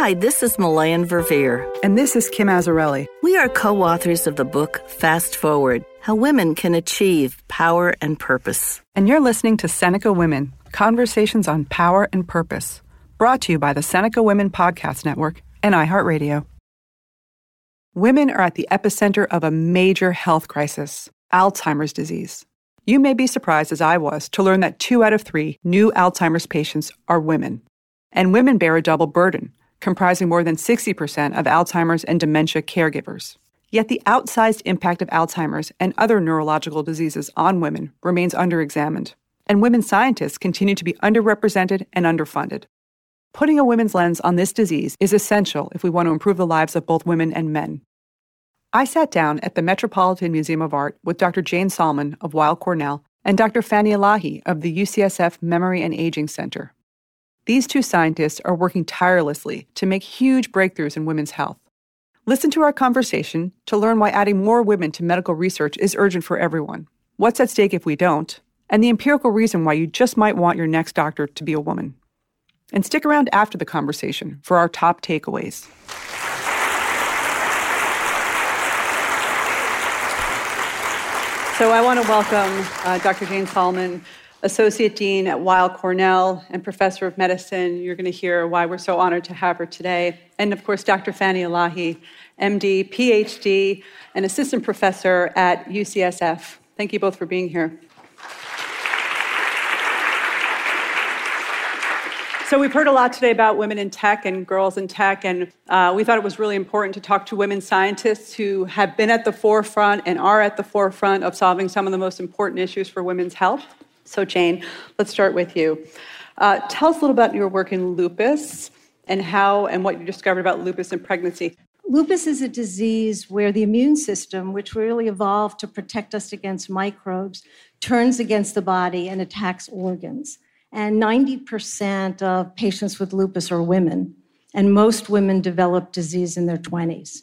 Hi, this is Malayan Verveer. And this is Kim Azzarelli. We are co-authors of the book Fast Forward, How Women Can Achieve Power and Purpose. And you're listening to Seneca Women, Conversations on Power and Purpose, brought to you by the Seneca Women Podcast Network and iHeartRadio. Women are at the epicenter of a major health crisis, Alzheimer's disease. You may be surprised, as I was, to learn that 2 out of 3 new Alzheimer's patients are women. And women bear a double burden, comprising more than 60% of Alzheimer's and dementia caregivers. Yet the outsized impact of Alzheimer's and other neurological diseases on women remains underexamined, and women scientists continue to be underrepresented and underfunded. Putting a women's lens on this disease is essential if we want to improve the lives of both women and men. I sat down at the Metropolitan Museum of Art with Dr. Jane Salman of Weill Cornell and Dr. Fanny Elahi of the UCSF Memory and Aging Center. These 2 scientists are working tirelessly to make huge breakthroughs in women's health. Listen to our conversation to learn why adding more women to medical research is urgent for everyone, what's at stake if we don't, and the empirical reason why you just might want your next doctor to be a woman. And stick around after the conversation for our top takeaways. So I want to welcome Dr. Jane Salman, Associate Dean at Weill Cornell and Professor of Medicine. You're going to hear why we're so honored to have her today. And of course, Dr. Fanny Elahi, MD, PhD, and Assistant Professor at UCSF. Thank you both for being here. So we've heard a lot today about women in tech and girls in tech, and we thought it was really important to talk to women scientists who have been at the forefront and are at the forefront of solving some of the most important issues for women's health. So Jane, let's start with you. Tell us a little about your work in lupus and how and what you discovered about lupus and pregnancy. Lupus is a disease where the immune system, which really evolved to protect us against microbes, turns against the body and attacks organs. And 90% of patients with lupus are women, and most women develop disease in their 20s.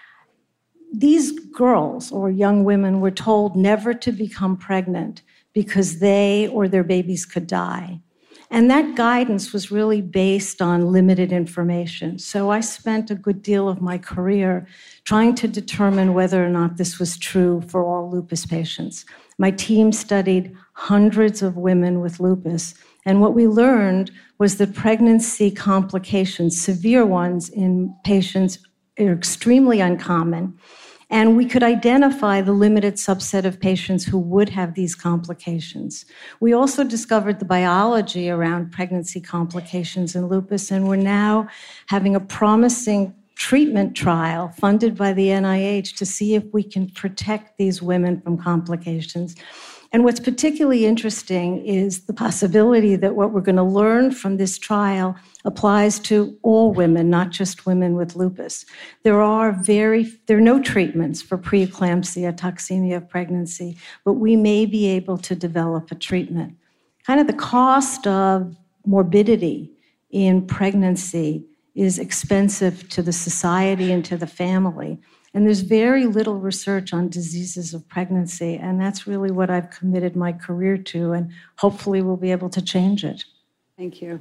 These girls or young women were told never to become pregnant because they or their babies could die. And that guidance was really based on limited information. So I spent a good deal of my career trying to determine whether or not this was true for all lupus patients. My team studied hundreds of women with lupus, and what we learned was that pregnancy complications, severe ones in patients, are extremely uncommon. And we could identify the limited subset of patients who would have these complications. We also discovered the biology around pregnancy complications in lupus, and we're now having a promising treatment trial funded by the NIH to see if we can protect these women from complications. And what's particularly interesting is the possibility that what we're going to learn from this trial applies to all women, not just women with lupus. There are no treatments for preeclampsia, toxemia of pregnancy, but we may be able to develop a treatment. Kind of the cost of morbidity in pregnancy is expensive to the society and to the family. And there's very little research on diseases of pregnancy, and that's really what I've committed my career to, and hopefully we'll be able to change it. Thank you.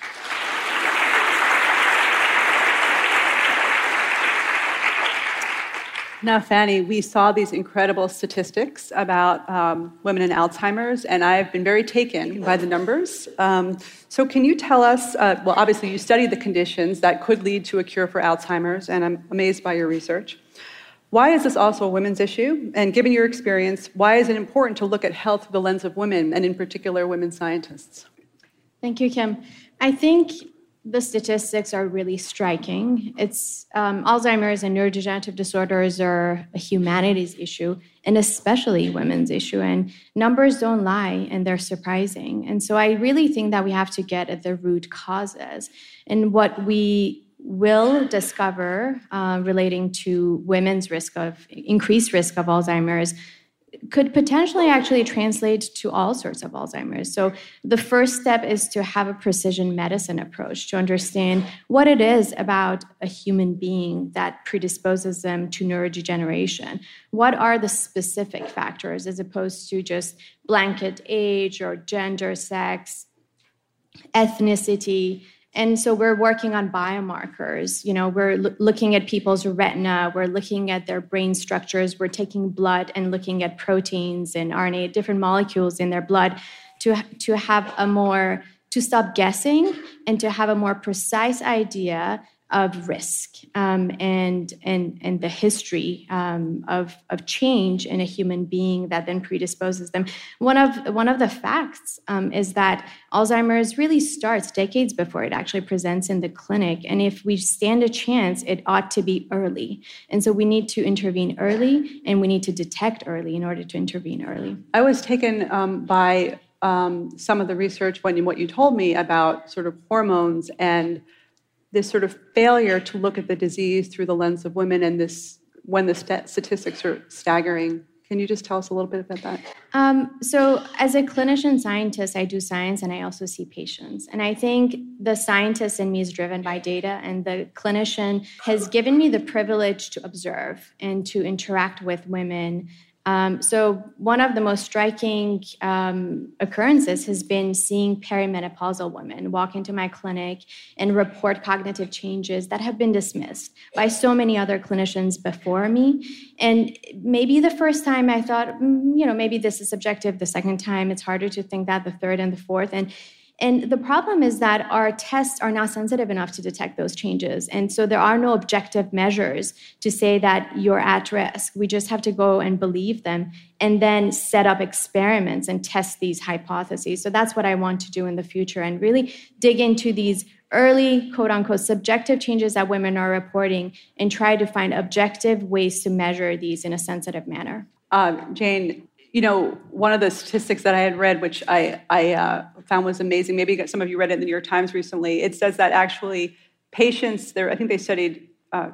Now, Fanny, we saw these incredible statistics about women and Alzheimer's, and I've been very taken by the numbers. So can you tell us, well, obviously you studied the conditions that could lead to a cure for Alzheimer's, and I'm amazed by your research. Why is this also a women's issue? And given your experience, why is it important to look at health through the lens of women, and in particular, women scientists? Thank you, Kim. I think the statistics are really striking. Alzheimer's and neurodegenerative disorders are a humanities issue, and especially women's issue. And numbers don't lie, and they're surprising. And so I really think that we have to get at the root causes. And what we will discover relating to women's increased risk of Alzheimer's could potentially actually translate to all sorts of Alzheimer's. So the first step is to have a precision medicine approach to understand what it is about a human being that predisposes them to neurodegeneration. What are the specific factors as opposed to just blanket age or gender, sex, ethnicity, And so we're working on biomarkers. We're looking at people's retina. We're looking at their brain structures. We're taking blood and looking at proteins and RNA, different molecules in their blood to have to stop guessing and to have a more precise idea of risk and the history of change in a human being that then predisposes them. One of the facts is that Alzheimer's really starts decades before it actually presents in the clinic. And if we stand a chance, it ought to be early. And so we need to intervene early, and we need to detect early in order to intervene early. I was taken by some of the research what you told me about sort of hormones and this sort of failure to look at the disease through the lens of women, and when the statistics are staggering. Can you just tell us a little bit about that? So as a clinician scientist, I do science and I also see patients. And I think the scientist in me is driven by data, and the clinician has given me the privilege to observe and to interact with women. So one of the most striking occurrences has been seeing perimenopausal women walk into my clinic and report cognitive changes that have been dismissed by so many other clinicians before me. And maybe the first time I thought, maybe this is subjective. The second time, it's harder to think that. The third and the fourth. And the problem is that our tests are not sensitive enough to detect those changes. And so there are no objective measures to say that you're at risk. We just have to go and believe them and then set up experiments and test these hypotheses. So that's what I want to do in the future, and really dig into these early, quote unquote, subjective changes that women are reporting and try to find objective ways to measure these in a sensitive manner. Jane, one of the statistics that I had read, which I found was amazing, maybe some of you read it in the New York Times recently, it says that actually patients there, I think they studied,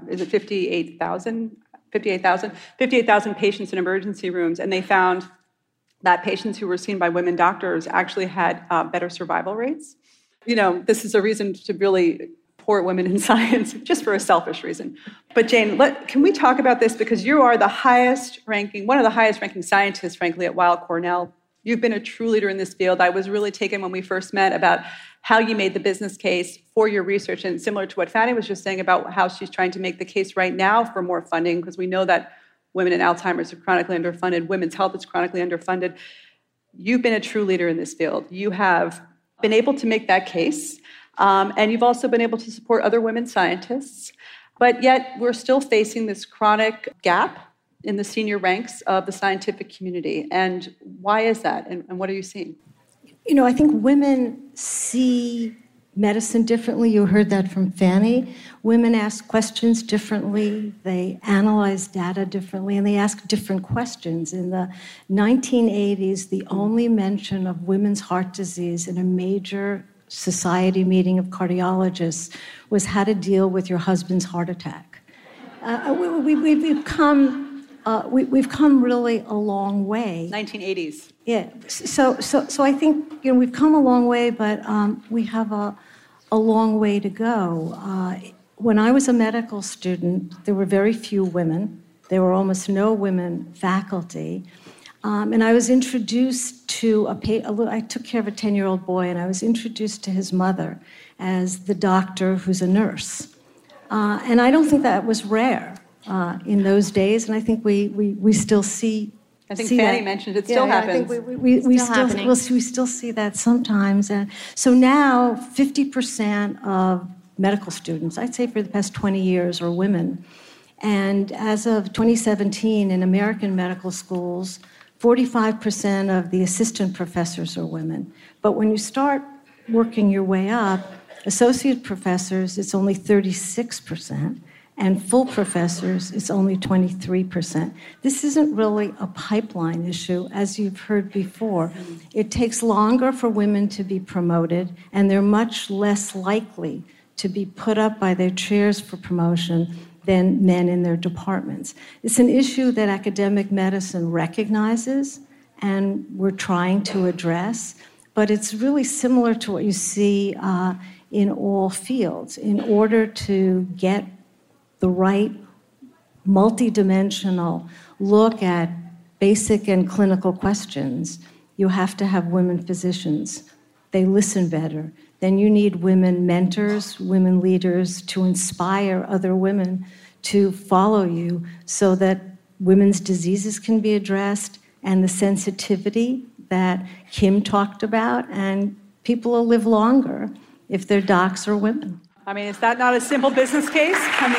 58,000 patients in emergency rooms, and they found that patients who were seen by women doctors actually had better survival rates. This is a reason to really support women in science, just for a selfish reason. But Jane, can we talk about this? Because you are one of the highest ranking scientists, frankly, at Weill Cornell. You've been a true leader in this field. I was really taken when we first met about how you made the business case for your research, and similar to what Fanny was just saying about how she's trying to make the case right now for more funding, because we know that women in Alzheimer's are chronically underfunded, women's health is chronically underfunded. You've been a true leader in this field. You have been able to make that case. And you've also been able to support other women scientists. But yet we're still facing this chronic gap in the senior ranks of the scientific community. And why is that? And what are you seeing? I think women see medicine differently. You heard that from Fanny. Women ask questions differently. They analyze data differently, and they ask different questions. In the 1980s, the only mention of women's heart disease in a major society meeting of cardiologists was how to deal with your husband's heart attack. We've come really a long way. 1980s. Yeah. So I think we've come a long way, but we have a long way to go. When I was a medical student, there were very few women. There were almost no women faculty. And I was introduced to I took care of a 10-year-old boy, and I was introduced to his mother as the doctor who's a nurse. And I don't think that was rare in those days, and I think we still see. I think Fanny mentioned it still happens. I think we still see that sometimes. And so now 50% of medical students, I'd say for the past 20 years, are women. And as of 2017, in American medical schools, 45% of the assistant professors are women. But when you start working your way up, associate professors, it's only 36%, and full professors, it's only 23%. This isn't really a pipeline issue, as you've heard before. It takes longer for women to be promoted, and they're much less likely to be put up by their chairs for promotion than men in their departments. It's an issue that academic medicine recognizes and we're trying to address, but it's really similar to what you see in all fields. In order to get the right multidimensional look at basic and clinical questions, you have to have women physicians. They listen better. then you need women mentors, women leaders to inspire other women to follow you so that women's diseases can be addressed and the sensitivity that Kim talked about, and people will live longer if their docs are women. I mean, is that not a simple business case?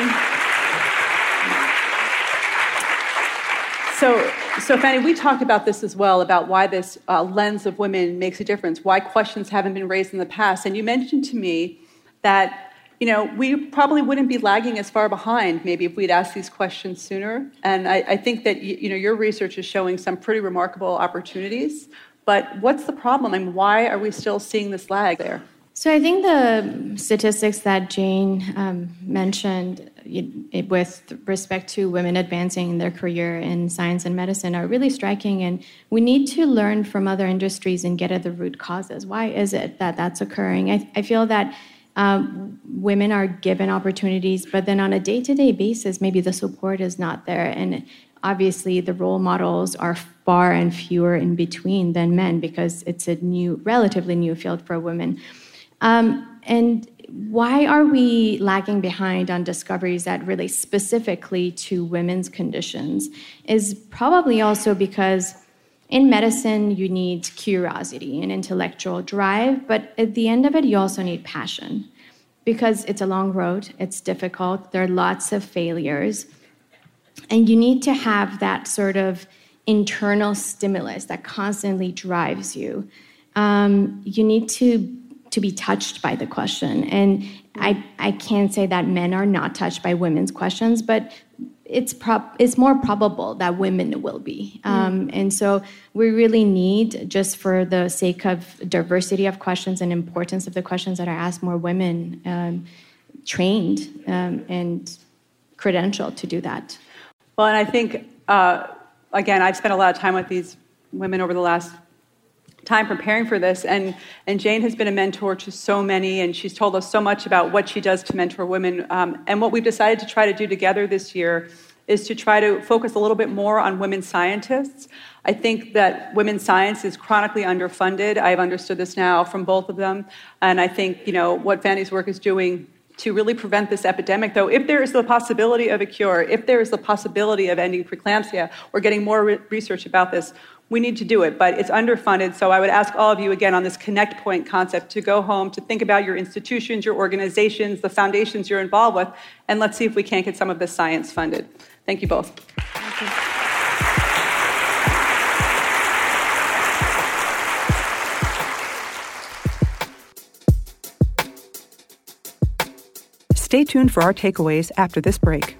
So Fanny, we talked about this as well, about why this lens of women makes a difference, why questions haven't been raised in the past. And you mentioned to me that, we probably wouldn't be lagging as far behind maybe if we'd asked these questions sooner. And I think that, your research is showing some pretty remarkable opportunities. But what's the problem? Why are we still seeing this lag there? So I think the statistics that Jane mentioned with respect to women advancing their career in science and medicine are really striking, and we need to learn from other industries and get at the root causes. Why is it that that's occurring? I feel that women are given opportunities, but then on a day-to-day basis, maybe the support is not there, and obviously the role models are far and fewer in between than men because it's a relatively new field for women. And why are we lagging behind on discoveries that relate specifically to women's conditions is probably also because in medicine, you need curiosity and intellectual drive, but at the end of it, you also need passion because it's a long road, it's difficult, there are lots of failures, and you need to have that sort of internal stimulus that constantly drives you. You need to be touched by the question. And I can't say that men are not touched by women's questions, but it's more probable that women will be. And so we really need, just for the sake of diversity of questions and importance of the questions that are asked, more women trained and credentialed to do that. Well, and I think, again, I've spent a lot of time with these women over the last time preparing for this, and Jane has been a mentor to so many, and she's told us so much about what she does to mentor women. And what we've decided to try to do together this year is to try to focus a little bit more on women scientists. I think that women's science is chronically underfunded. I've understood this now from both of them, and I think what Fanny's work is doing to really prevent this epidemic, though, if there is the possibility of a cure, if there is the possibility of ending preeclampsia or getting more research about this, we need to do it, but it's underfunded. So I would ask all of you again on this connect point concept to go home, to think about your institutions, your organizations, the foundations you're involved with, and let's see if we can't get some of this science funded. Thank you both. Thank you. Stay tuned for our takeaways after this break.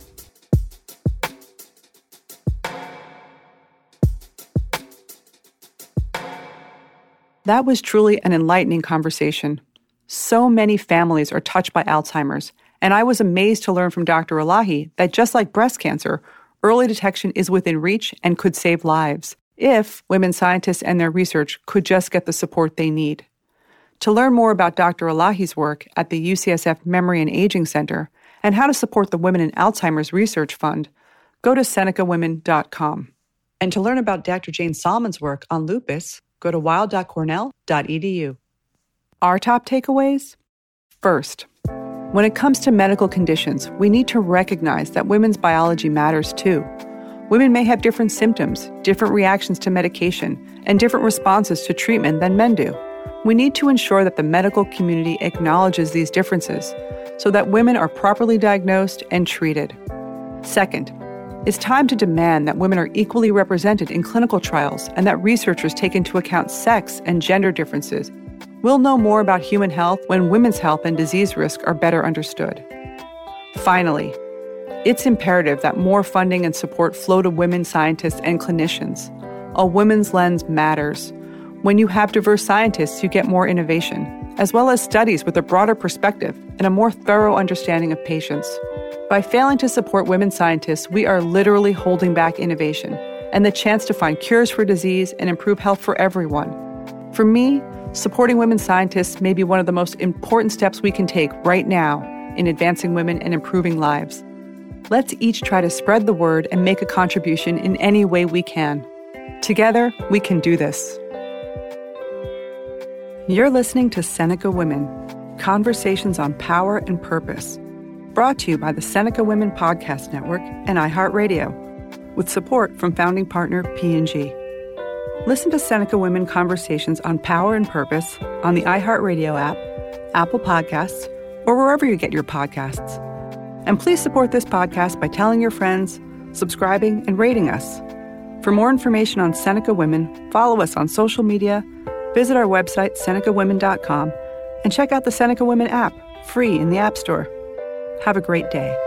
That was truly an enlightening conversation. So many families are touched by Alzheimer's, and I was amazed to learn from Dr. Elahi that just like breast cancer, early detection is within reach and could save lives if women scientists and their research could just get the support they need. To learn more about Dr. Elahi's work at the UCSF Memory and Aging Center and how to support the Women in Alzheimer's Research Fund, go to senecawomen.com. And to learn about Dr. Jane Salmon's work on lupus, go to weill.cornell.edu. Our top takeaways? First, when it comes to medical conditions, we need to recognize that women's biology matters too. Women may have different symptoms, different reactions to medication, and different responses to treatment than men do. We need to ensure that the medical community acknowledges these differences so that women are properly diagnosed and treated. Second, it's time to demand that women are equally represented in clinical trials and that researchers take into account sex and gender differences. We'll know more about human health when women's health and disease risk are better understood. Finally, it's imperative that more funding and support flow to women scientists and clinicians. A women's lens matters. When you have diverse scientists, you get more innovation, as well as studies with a broader perspective and a more thorough understanding of patients. By failing to support women scientists, we are literally holding back innovation and the chance to find cures for disease and improve health for everyone. For me, supporting women scientists may be one of the most important steps we can take right now in advancing women and improving lives. Let's each try to spread the word and make a contribution in any way we can. Together, we can do this. You're listening to Seneca Women, Conversations on Power and Purpose, brought to you by the Seneca Women Podcast Network and iHeartRadio, with support from founding partner P&G. Listen to Seneca Women Conversations on Power and Purpose on the iHeartRadio app, Apple Podcasts, or wherever you get your podcasts. And please support this podcast by telling your friends, subscribing, and rating us. For more information on Seneca Women, follow us on social media, visit our website, senecawomen.com, and check out the Seneca Women app, free in the App Store. Have a great day.